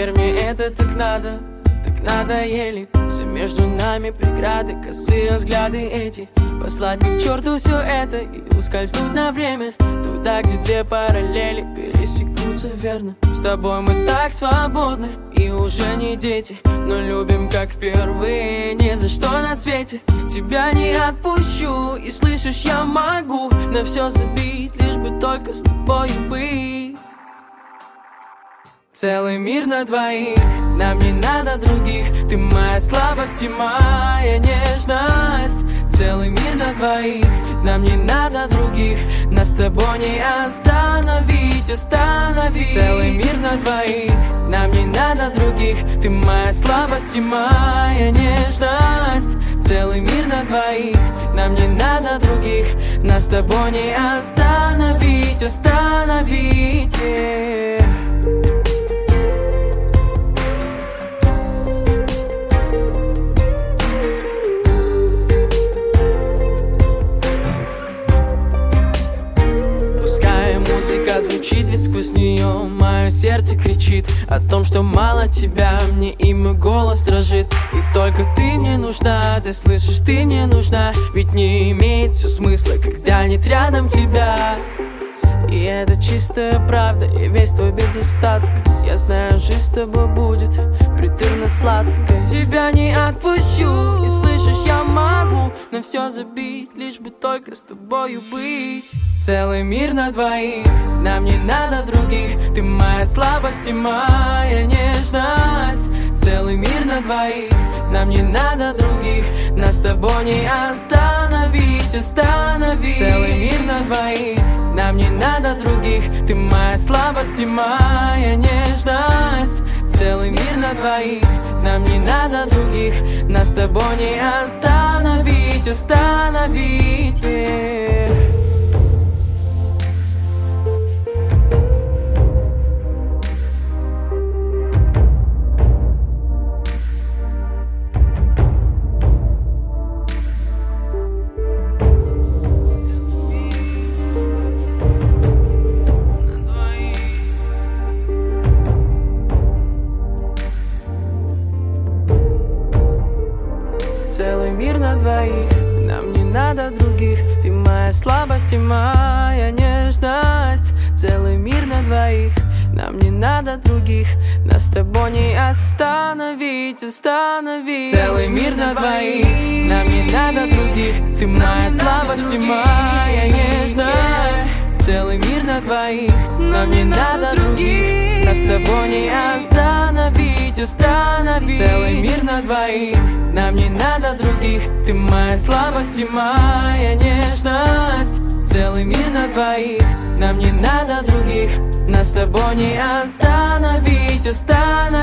Поверь мне, это так надоели. Все между нами преграды, косые взгляды эти. Послать к черту все это и ускользнуть на время туда, где две параллели пересекутся верно. С тобой мы так свободны и уже не дети, но любим как впервые, ни за что на свете. Тебя не отпущу, и слышишь, я могу на все забить, лишь бы только с тобой быть. Целый мир на двоих, нам не надо других. Ты моя слабость и моя нежность. Целый мир на двоих, нам не надо других. Нас с тобой не остановить, остановить. Целый мир на двоих, нам не надо других. Ты моя слабость и моя нежность. Целый мир на двоих, нам не надо других. Нас с тобой не остановить, остановить. Музыка звучит, ведь сквозь нее мое сердце кричит о том, что мало тебя, мне и мой голос дрожит. И только ты мне нужна, ты слышишь, ты мне нужна. Ведь не имеет все смысла, когда нет рядом тебя. И это чистая правда, и весь твой без остатка. Я знаю, жизнь с тобой будет приторно-сладкая. Тебя не отпущу, и слышишь, я могу на все забить, лишь бы только с тобою быть. Целый мир на двоих, нам не надо других. Ты моя слабость и моя нежность. Целый мир на двоих, нам не надо других. Нас с тобой не остановить, остановить. Целый мир на двоих, нам не надо других. Ты моя слабость и моя нежность. Целый мир на двоих, нам не надо других. Нас с тобой не остановить, остановить. Целый мир на двоих, нам не надо других. Ты моя слабость и моя нежность. Целый мир на двоих, нам не надо других. Нас с тобой не остановить, остановить. Целый мир на двоих, нам не надо других. Ты моя слабость и моя нежность. Целый мир на двоих, нам не надо других. Нас с тобой не остановить, остановить. Целый мир на двоих, нам не надо других. Ты моя слабость и моя нежность. Целый мир на двоих, нам не надо других. Нас с тобой не остановить, остановить.